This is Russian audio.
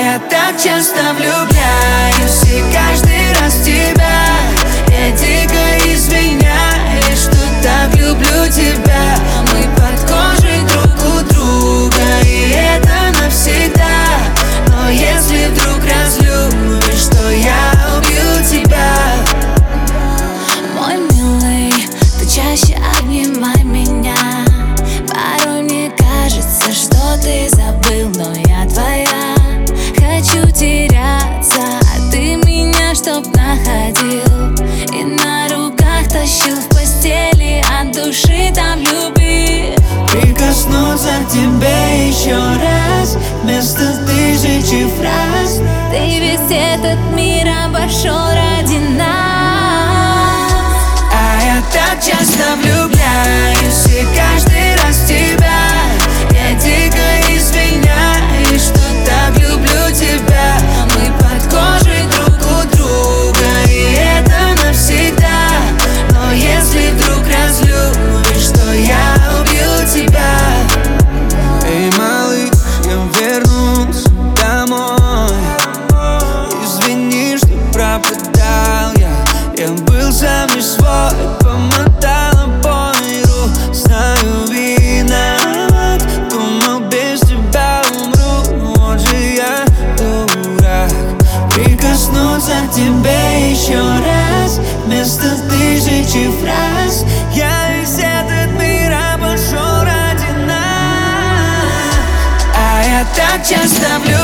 я так часто влюбляюсь, и каждый раз в тебя. Я дико извиняюсь, что так люблю тебя. Мы под кожей друг у друга, и это навсегда. Но если вдруг разлюбишь, то я убью тебя. Мой милый, ты чаще обнимай меня. Порой мне кажется, что ты забыл, но я твоя. Хочу теряться, а ты меня чтоб находил и на руках тащил в постели, от души там любви. Прикоснуться к тебе еще раз, вместо тысячи фраз. Ты весь этот мир обошел ради нас. А я так часто влюбляюсь, и каждый раз в тебя. Я дико извиняюсь, что так люблю тебя. Мы под кожей друг у друга, и это навсегда. Но если вдруг разлюбишь, то я убью тебя. Эй, малыш, я вернусь домой. Извини, что пропадал я был сам не свой. Помотала по миру, знаю, виноват. Думал, без тебя умру, вот же я дурак. Прикоснуться к тебе еще раз, вместо тысячи фраз. Я весь этот мир обошел ради нас. А я так часто влюбляюсь.